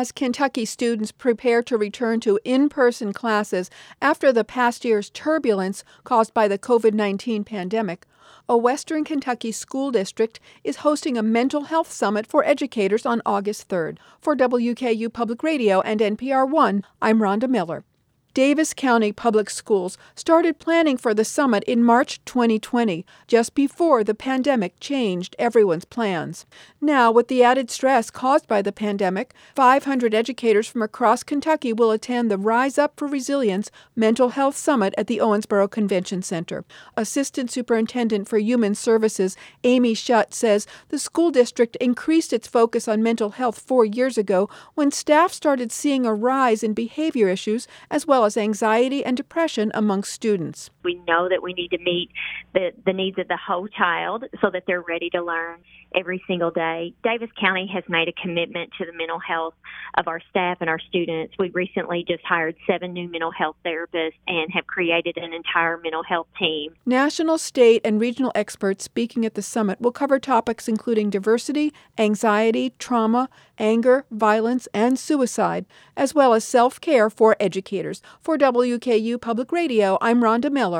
as Kentucky students prepare to return to in-person classes after the past year's turbulence caused by the COVID-19 pandemic, a Western Kentucky school district is hosting a mental health summit for educators on August 3rd. For WKU Public Radio and NPR One, I'm Rhonda Miller. Davis County Public Schools started planning for the summit in March 2020, just before the pandemic changed everyone's plans. Now, with the added stress caused by the pandemic, 500 educators from across Kentucky will attend the Rise Up for Resilience Mental Health Summit at the Owensboro Convention Center. Assistant Superintendent for Human Services Amy Schutt says the school district increased its focus on mental health 4 years ago when staff started seeing a rise in behavior issues as well as anxiety and depression among students. We know that we need to meet the needs of the whole child so that they're ready to learn every single day. Davis County has made a commitment to the mental health of our staff and our students. We recently just hired 7 new mental health therapists and have created an entire mental health team. National, state, and regional experts speaking at the summit will cover topics including diversity, anxiety, trauma, anger, violence, and suicide, as well as self-care for educators. For WKU Public Radio, I'm Rhonda Miller.